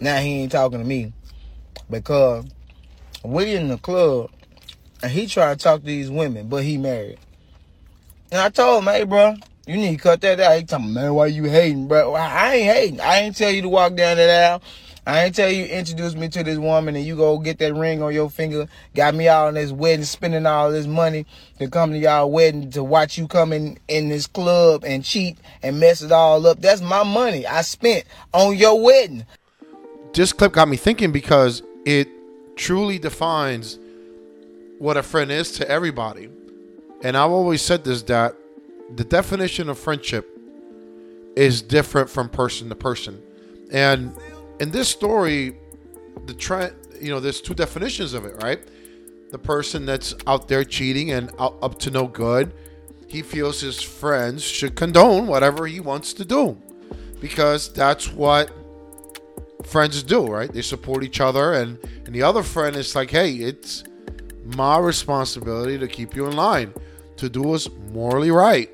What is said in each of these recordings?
Now he ain't talking to me because we in the club and he trying to talk to these women, but he married. And I told him, hey, bro, you need to cut that out. He talking, man, why you hating, bro? Well, I ain't hating. I ain't tell you to walk down that aisle. I ain't tell you introduce me to this woman and you go get that ring on your finger. Got me out on this wedding, spending all this money to come to y'all wedding to watch you come in this club and cheat and mess it all up. That's my money I spent on your wedding. This clip got me thinking because it truly defines what a friend is to everybody. And I've always said this, that the definition of friendship is different from person to person. And in this story, the trend, there's two definitions of it, right? The person that's out there cheating and up to no good, he feels his friends should condone whatever he wants to do because that's what friends do, right? They support each other, and the other friend is like, hey, it's my responsibility to keep you in line, to do what's morally right.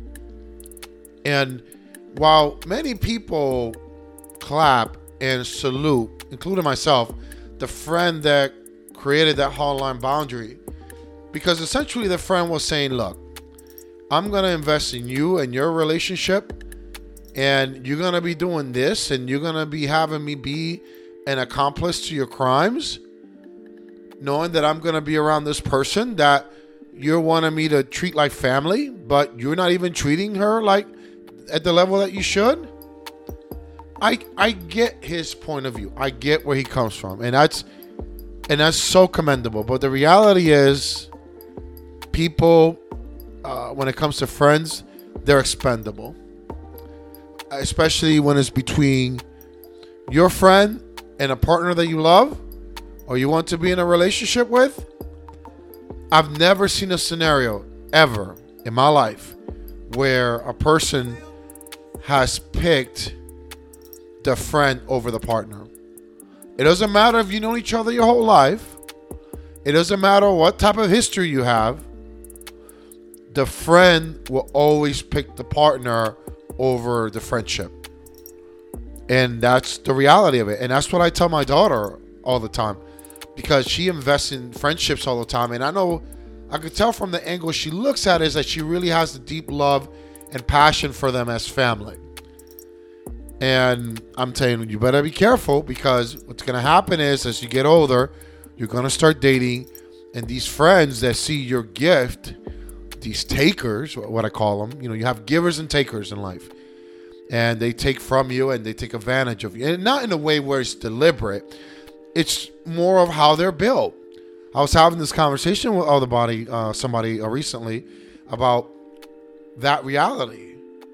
And while many people clap and salute, including myself, the friend that created that hardline boundary, because essentially the friend was saying, look, I'm going to invest in you and your relationship, and you're going to be doing this, and you're going to be having me be an accomplice to your crimes, knowing that I'm going to be around this person that you're wanting me to treat like family, but you're not even treating her like at the level that you should. I get his point of view. I get where he comes from, and that's so commendable. But the reality is, people, when it comes to friends, they're expendable. Especially when it's between your friend and a partner that you love or you want to be in a relationship with. I've never seen a scenario ever in my life where a person has picked the friend over the partner. It doesn't matter if you know each other your whole life. It doesn't matter what type of history you have. The friend will always pick the partner over the friendship. And that's the reality of it. And that's what I tell my daughter all the time, because she invests in friendships all the time. And I could tell from the angle she looks at it is that she really has a deep love and passion for them as family. And I'm telling you, you better be careful, because what's going to happen is, as you get older, you're going to start dating, and these friends that see your gift, these takers, what I call them, you have givers and takers in life, and they take from you and they take advantage of you, and not in a way where it's deliberate. It's more of how they're built. I was having this conversation with somebody recently about that reality,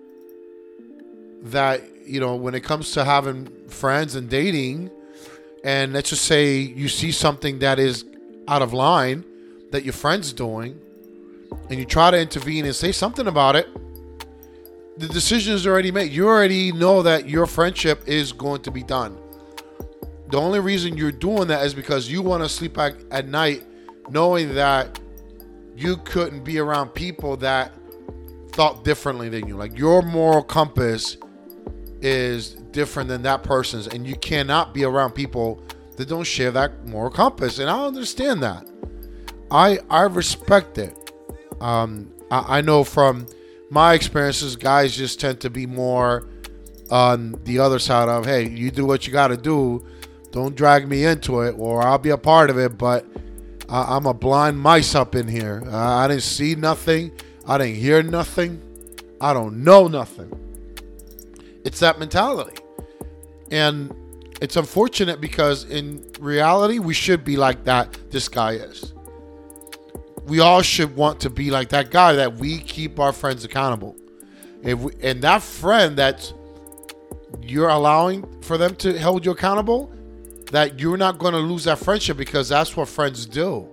that when it comes to having friends and dating, and let's just say you see something that is out of line that your friend's doing, and you try to intervene and say something about it, the decision is already made. You already know that your friendship is going to be done. The only reason you're doing that is because you want to sleep at night knowing that you couldn't be around people that thought differently than you. Like, your moral compass is different than that person's, and you cannot be around people that don't share that moral compass. And I understand that. I respect it. I know from my experiences, guys just tend to be more on the other side of, hey, you do what you got to do. Don't drag me into it, or I'll be a part of it, but I'm a blind mice up in here. I didn't see nothing. I didn't hear nothing. I don't know nothing. It's that mentality. And it's unfortunate, because in reality, we should be like that this guy is. We all should want to be like that guy, that we keep our friends accountable. And that friend that you're allowing for them to hold you accountable, that you're not going to lose that friendship, because that's what friends do.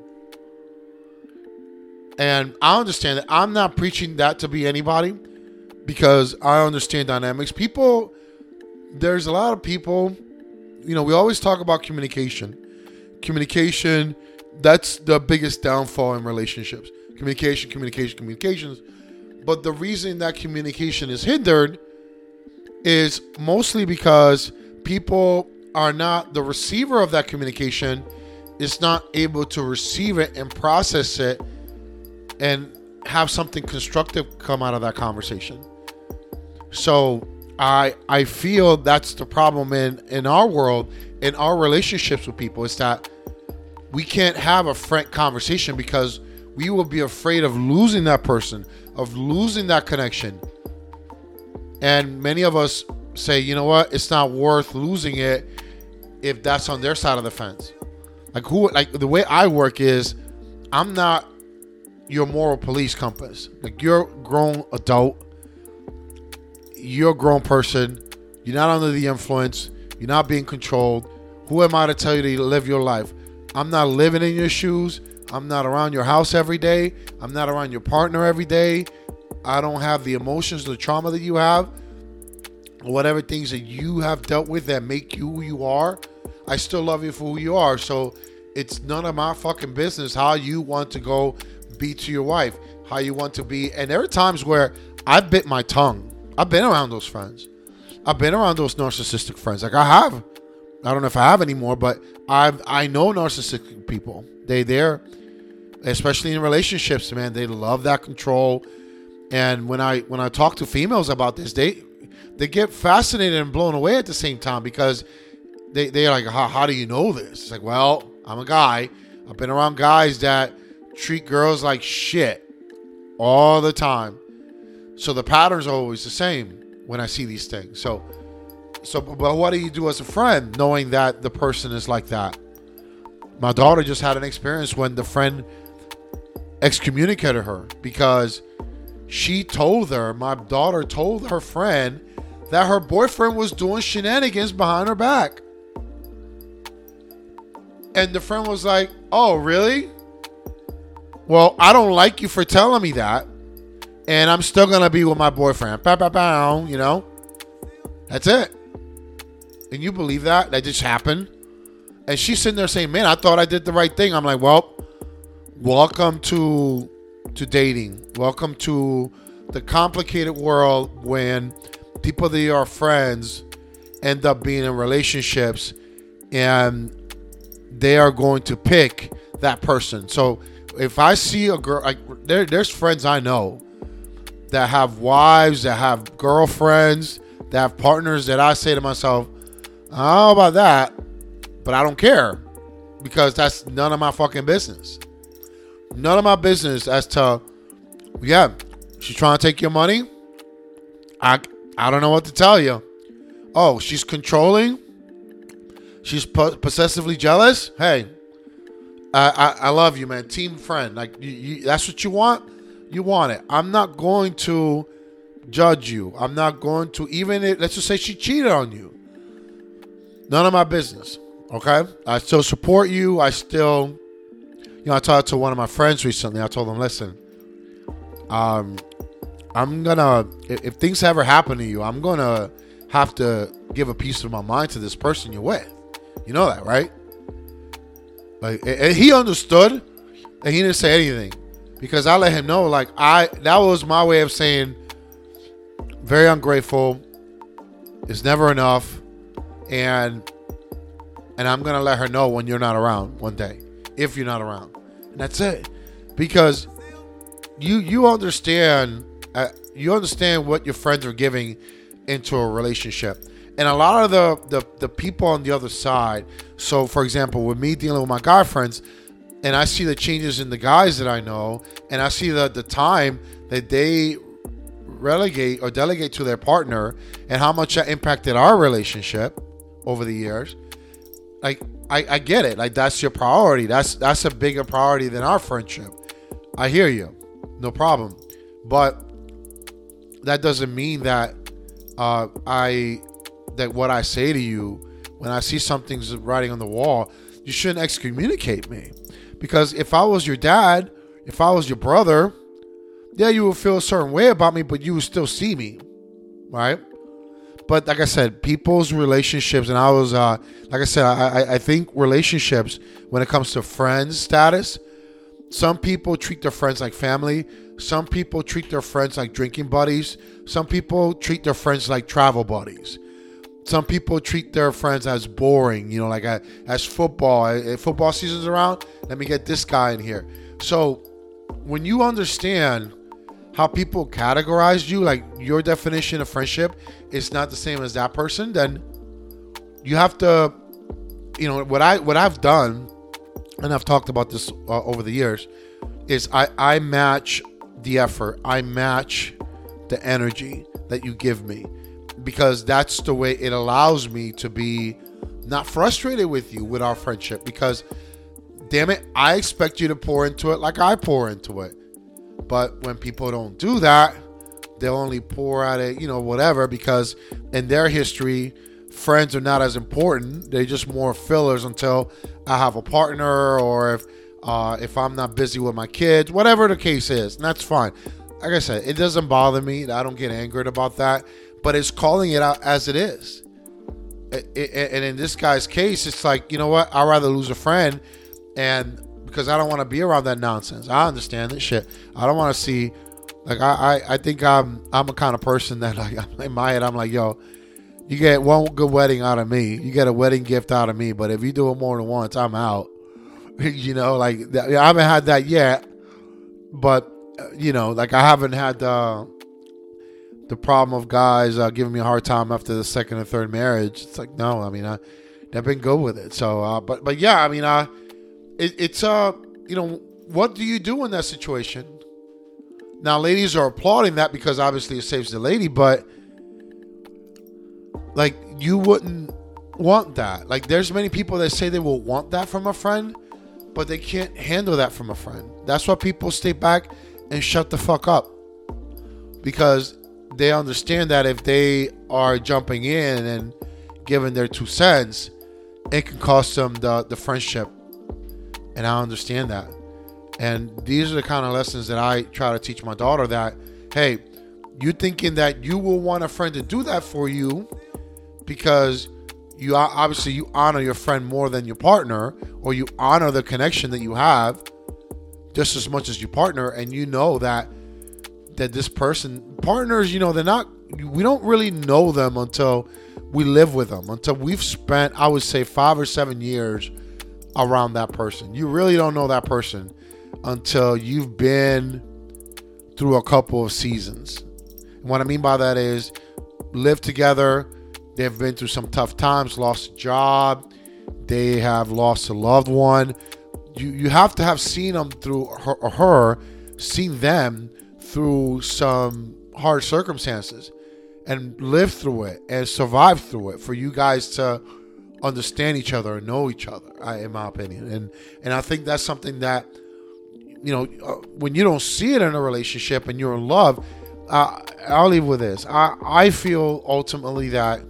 And I understand that. I'm not preaching that to be anybody, because I understand dynamics. There's a lot of people, we always talk about communication. Communication, that's the biggest downfall in relationships. Communications. But the reason that communication is hindered is mostly because people are not, the receiver of that communication is not able to receive it and process it and have something constructive come out of that conversation. So I feel that's the problem in our world, in our relationships with people, is that we can't have a frank conversation because we will be afraid of losing that person, of losing that connection. And many of us say, you know what, it's not worth losing it if that's on their side of the fence. Like the way I work is, I'm not your moral police compass. Like, you're a grown adult, you're a grown person, you're not under the influence, you're not being controlled. Who am I to tell you to live your life? I'm not living in your shoes. I'm not around your house every day. I'm not around your partner every day. I don't have the emotions, the trauma that you have, whatever things that you have dealt with that make you who you are. I still love you for who you are. So it's none of my fucking business how you want to go be to your wife, how you want to be. And there are times where I bit my tongue. I've been around those friends. I've been around those narcissistic friends. Like, I have. I don't know if I have anymore, but I know narcissistic people. They're, especially in relationships, man, they love that control. And when I talk to females about this, they get fascinated and blown away at the same time, because they're like, how do you know this? It's like, well, I'm a guy. I've been around guys that treat girls like shit all the time. So the patterns are always the same when I see these things. So, but what do you do as a friend knowing that the person is like that? My daughter just had an experience when the friend excommunicated her because my daughter told her friend that her boyfriend was doing shenanigans behind her back. And the friend was like, oh, really? Well, I don't like you for telling me that. And I'm still going to be with my boyfriend. You know? That's it. And you believe that? That just happened? And she's sitting there saying, man, I thought I did the right thing. I'm like, well, welcome to dating. Welcome to the complicated world when people that are friends end up being in relationships and they are going to pick that person. So if I see a girl, like there's friends I know that have wives, that have girlfriends, that have partners that I say to myself, I don't know about that, but I don't care, because that's none of my fucking business. None of my business as to, yeah, she's trying to take your money. I don't know what to tell you. Oh, she's controlling. She's possessively jealous. Hey, I love you, man. Team friend. Like, you, that's what you want. You want it. I'm not going to judge you. I'm not going to, even if, let's just say she cheated on you. None of my business. Okay? I still support you. I still, I talked to one of my friends recently. I told them, listen, I'm gonna, if things ever happen to you, I'm gonna have to give a piece of my mind to this person you're with. You know that, right? Like, and he understood, and he didn't say anything, because I let him know, like, that was my way of saying, very ungrateful. It's never enough, and I'm gonna let her know when you're not around one day, if you're not around, and that's it, because you understand what your friends are giving into a relationship. And a lot of the people on the other side, so for example, with me dealing with my guy friends, and I see the changes in the guys that I know, and I see the time that they relegate or delegate to their partner, and how much that impacted our relationship over the years. Like, I get it. Like, that's your priority. That's a bigger priority than our friendship. I hear you. No problem. But that doesn't mean that that what I say to you, when I see something's writing on the wall, you shouldn't excommunicate me. Because if I was your dad, if I was your brother, yeah, you would feel a certain way about me, but you would still see me, right? But like I said, people's relationships, and I was, like I said, I think relationships, when it comes to friends status, some people treat their friends like family. Some people treat their friends like drinking buddies. Some people treat their friends like travel buddies. some people treat their friends as boring, like as football. If football season's around, let me get this guy in here. So when you understand how people categorize you, like your definition of friendship is not the same as that person, then you have to, what I've done, and I've talked about this over the years, is I match the effort, I match the energy that you give me, because that's the way it allows me to be not frustrated with you with our friendship, because damn it, I expect you to pour into it like I pour into it. But when people don't do that, they'll only pour at it, whatever, because in their history, friends are not as important. They're just more fillers until I have a partner, or if I'm not busy with my kids, whatever the case is. And that's fine. Like I said, it doesn't bother me. I don't get angered about that. But it's calling it out as it is. And in this guy's case, it's like, you know what? I'd rather lose a friend, and because I don't want to be around that nonsense. I understand that shit. I don't want to see, like, I think I'm a kind of person that, like, in my head, I'm like, yo, you get one good wedding out of me. You get a wedding gift out of me. But if you do it more than once, I'm out. Like, I haven't had that yet. But, like, I haven't had the problem of guys giving me a hard time after the second or third marriage. It's like, no, I mean, I've been good with it. So, but yeah, I mean, it's what do you do in that situation? Now, ladies are applauding that because obviously it saves the lady, but like, you wouldn't want that. Like, there's many people that say they will want that from a friend, but they can't handle that from a friend. That's why people stay back and shut the fuck up, because they understand that if they are jumping in and giving their 2 cents, it can cost them the friendship. And I understand that. And these are the kind of lessons that I try to teach my daughter, that, hey, you thinking that you will want a friend to do that for you because you obviously you honor your friend more than your partner, or you honor the connection that you have just as much as your partner, and you know that this person, partners, they're not, we don't really know them until we live with them, until we've spent, I would say, 5 or 7 years around that person. You really don't know that person until you've been through a couple of seasons. And what I mean by that is, live together, they've been through some tough times, lost a job, they have lost a loved one. You have to have seen them through seen them through some hard circumstances and lived through it and survived through it for you guys to understand each other and know each other, in my opinion. And I think that's something that, when you don't see it in a relationship and you're in love, I'll leave with this. I feel ultimately that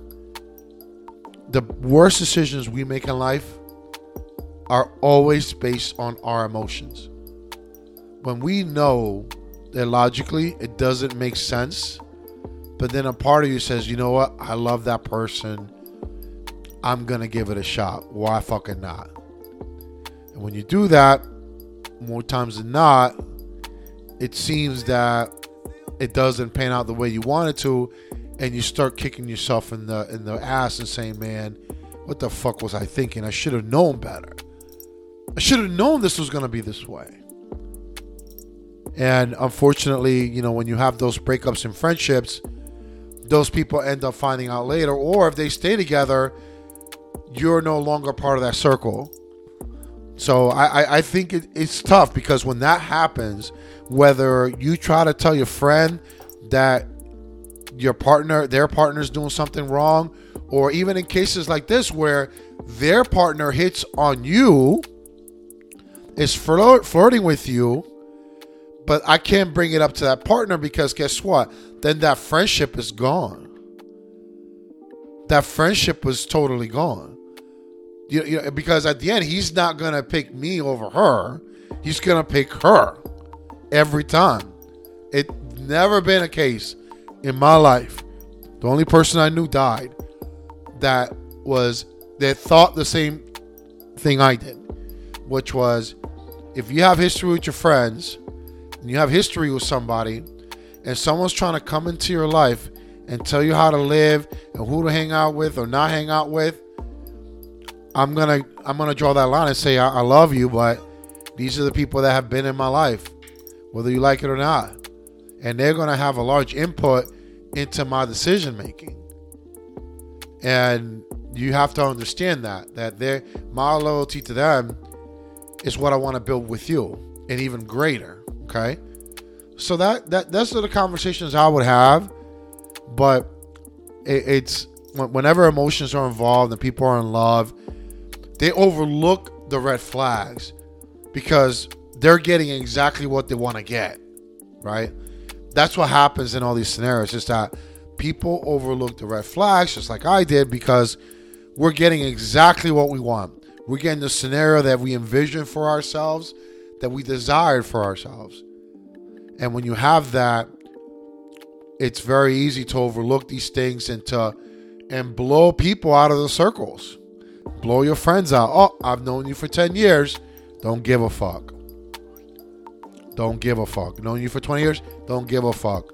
the worst decisions we make in life are always based on our emotions. When we know that logically it doesn't make sense, but then a part of you says, you know what, I love that person, I'm gonna give it a shot. Why fucking not? And when you do that, more times than not, it seems that it doesn't pan out the way you want it to, and you start kicking yourself in the ass and saying, man, what the fuck was I thinking? I should have known better. I should have known this was gonna be this way. And unfortunately, when you have those breakups in friendships, those people end up finding out later, or if they stay together, you're no longer part of that circle. So I think it's tough, because when that happens, whether you try to tell your friend that their partner's doing something wrong, or even in cases like this where their partner hits on you, is flirting with you, but I can't bring it up to that partner, because guess what? Then that friendship is gone. That friendship was totally gone. Because at the end, he's not going to pick me over her. He's going to pick her every time. It's never been a case in my life. The only person I knew died that thought the same thing I did, which was, if you have history with your friends and you have history with somebody and someone's trying to come into your life and tell you how to live and who to hang out with or not hang out with, I'm gonna draw that line and say I love you, but these are the people that have been in my life, whether you like it or not, and they're gonna have a large input into my decision making. And you have to understand that my loyalty to them is what I want to build with you, and even greater. Okay, so that's the conversations I would have, but it's whenever emotions are involved and people are in love, they overlook the red flags because they're getting exactly what they want to get, right? That's what happens in all these scenarios, is that people overlook the red flags, just like I did, because we're getting exactly what we want. We're getting the scenario that we envisioned for ourselves, that we desired for ourselves. And when you have that, it's very easy to overlook these things and blow people out of the circles. Blow your friends out. Oh, I've known you for 10 years. Don't give a fuck. Don't give a fuck. Known you for 20 years. Don't give a fuck.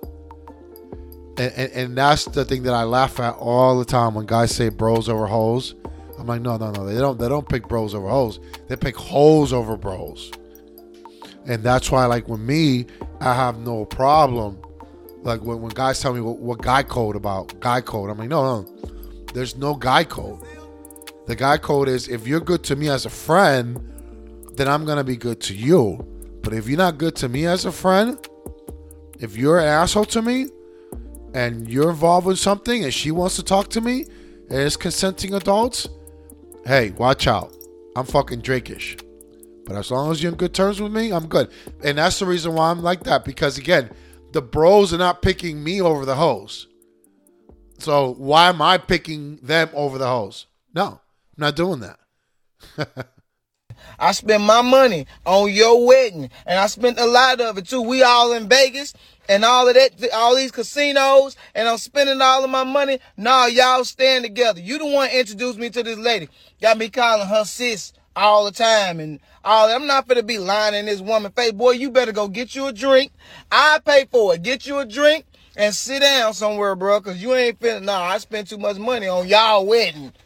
And that's the thing that I laugh at all the time when guys say bros over hoes. I'm like, no. They don't pick bros over hoes. They pick hoes over bros. And that's why, like, with me, I have no problem. Like, when guys tell me what guy code about guy code, I'm like, no. There's no guy code. The guy code is, if you're good to me as a friend, then I'm going to be good to you. But if you're not good to me as a friend, if you're an asshole to me, and you're involved with something and she wants to talk to me and it's consenting adults, hey, watch out. I'm fucking Drake-ish. But as long as you're in good terms with me, I'm good. And that's the reason why I'm like that. Because, again, the bros are not picking me over the hoes. So why am I picking them over the hoes? No, I'm not doing that. I spent my money on your wedding, and I spent a lot of it too. We all in Vegas and all of that, all these casinos, and I'm spending all of my money. Nah, y'all stand together. You the one introduced me to this lady. Got me calling her sis all the time and all that. I'm not finna be lying in this woman's face. Boy, you better go get you a drink. I pay for it. Get you a drink and sit down somewhere, bro, because you ain't finna. Nah, I spent too much money on y'all wedding.